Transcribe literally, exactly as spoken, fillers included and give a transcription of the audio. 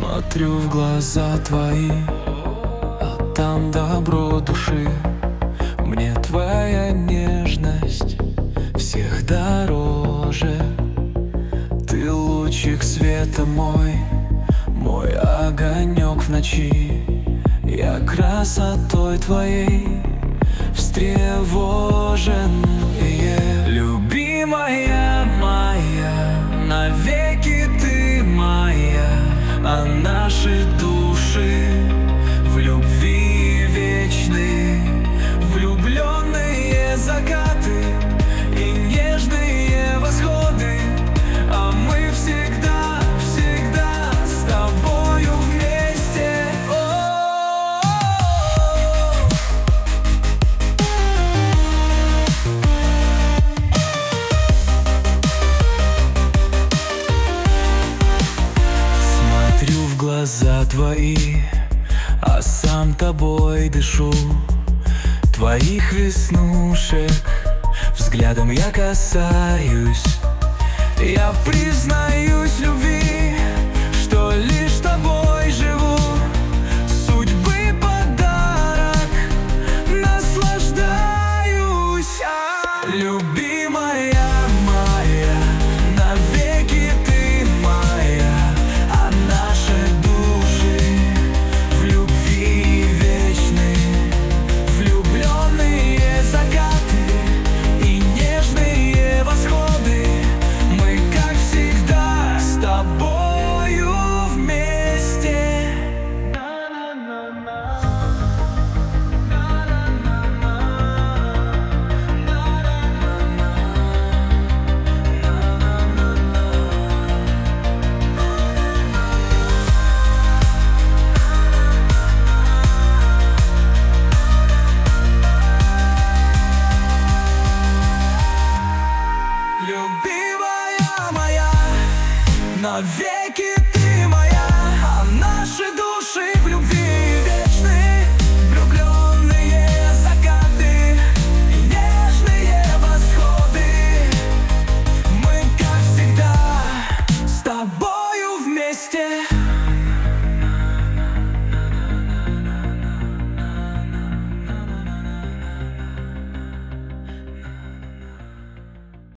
Смотрю в глаза твои, а там добро души. Мне твоя нежность всех дороже. Ты лучик света мой, мой огонек в ночи. Я красотой твоей встревожен. Yeah. Любимая моя, навеки ты моя, а наши души в любви вечны. Влюбленные закаты и нежные восходы, а мы всегда, всегда с тобою вместе. Смотрю в глаза твои, а сам тобой дышу. Твоих веснушек взглядом я касаюсь. Я признаюсь в любви, что лишь тобой живу. Судьбы подарок, наслаждаюсь. Любимая моя, навеки ты моя, а наши души в любви вечны. Влюбленные закаты и нежные восходы, мы, как всегда, с тобою вместе. Любимая моя, навеки ты моя, а наши души в любви